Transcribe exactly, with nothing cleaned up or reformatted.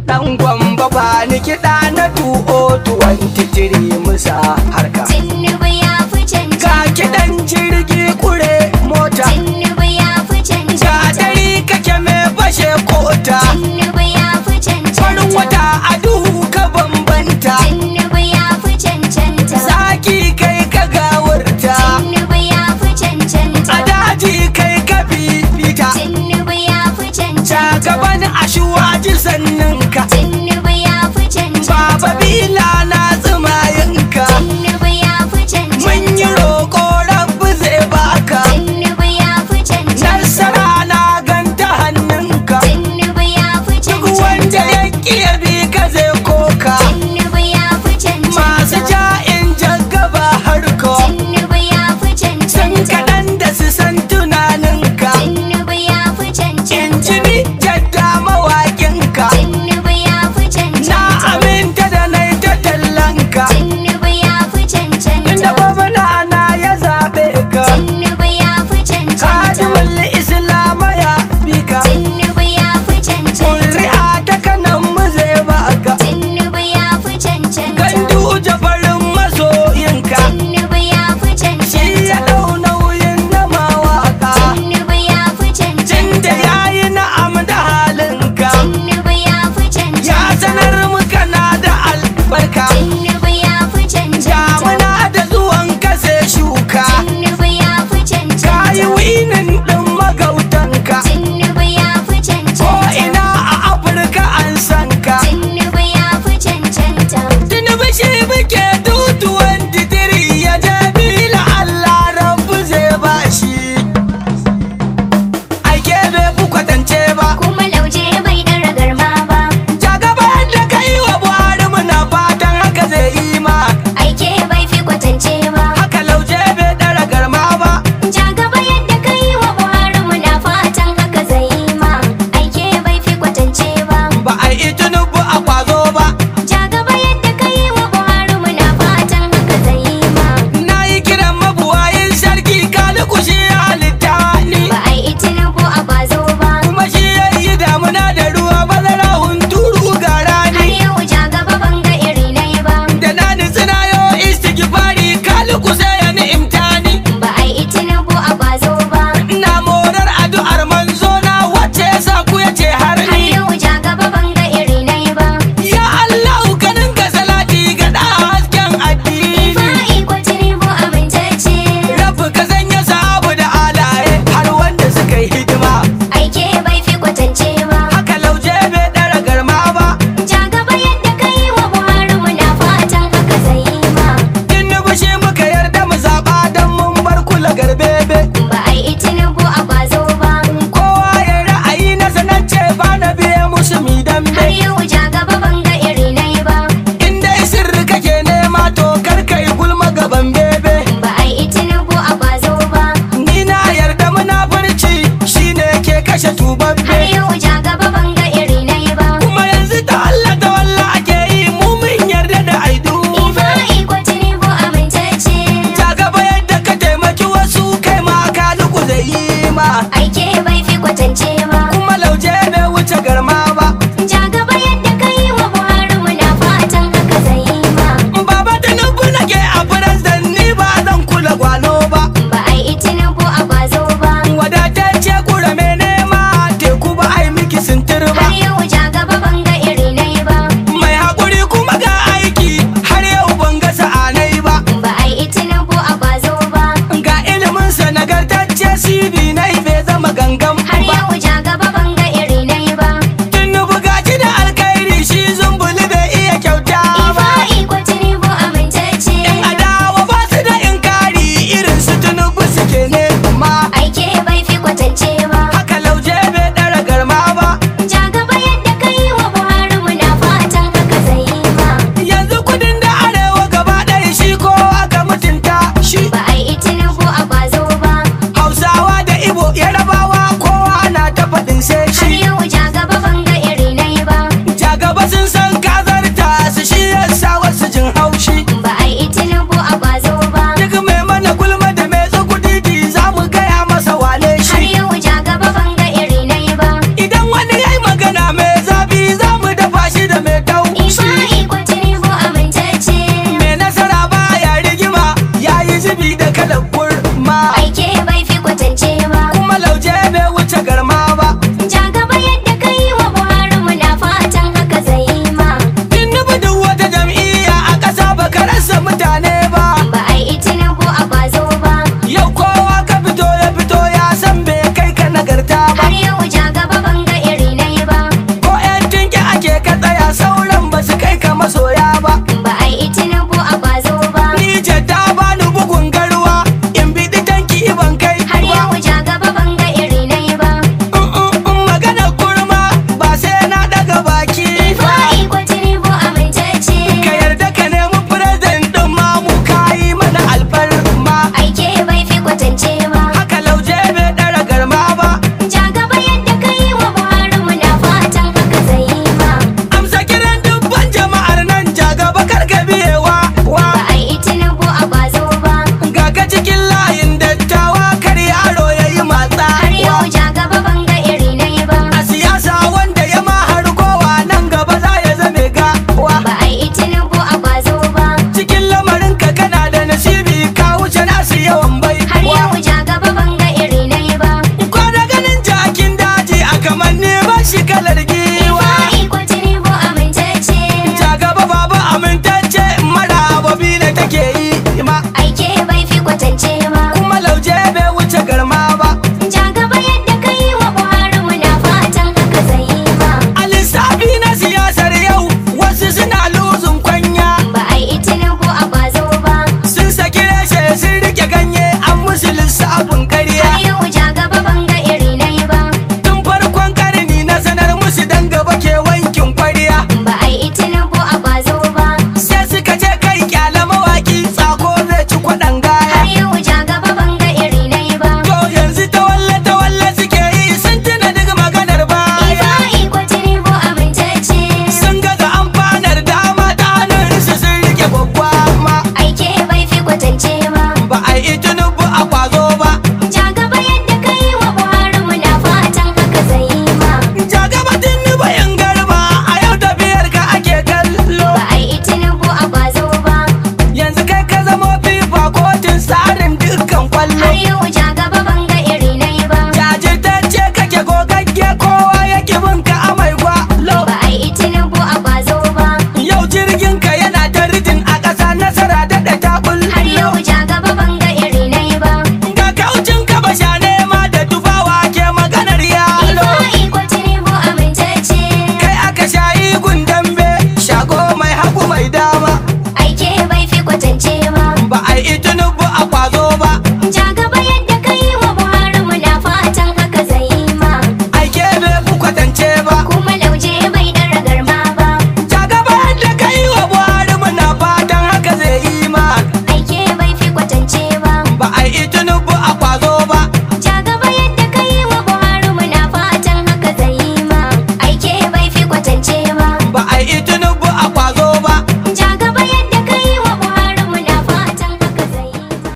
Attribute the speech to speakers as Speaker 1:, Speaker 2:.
Speaker 1: Dan Gwamba ba ni kiɗa na tu'o tuwon titiri musa harka.
Speaker 2: Tinubu ya fi cancanta.
Speaker 1: Ga kiɗan jirgi kure mota.
Speaker 2: Tinubu ya fi cancanta.
Speaker 1: Ga dari kake me bashe kota.
Speaker 2: Tinubu ya fi cancanta.
Speaker 1: Farin wata a duhu ka bambanta.
Speaker 2: Tinubu ya fi cancanta.
Speaker 1: Zaki kai ka gawurta.
Speaker 2: Tinubu ya fi cancanta.
Speaker 1: A daji kai ka fifita.
Speaker 2: Tinubu ya fi cancanta.
Speaker 1: Shagaban ashuwaji sanninka.
Speaker 2: Tinubu ya fi cancanta.
Speaker 1: Baba bila na tsumayinka.
Speaker 2: Tinubu ya fi cancanta.
Speaker 1: Mun yi roƙo rabbu zai baka.
Speaker 2: Tinubu ya fi cancanta.
Speaker 1: Nasara na ganta hannunka.
Speaker 2: Tinubu ya fi
Speaker 1: Duk
Speaker 2: cancanta.
Speaker 1: wanda ya ƙi ya bi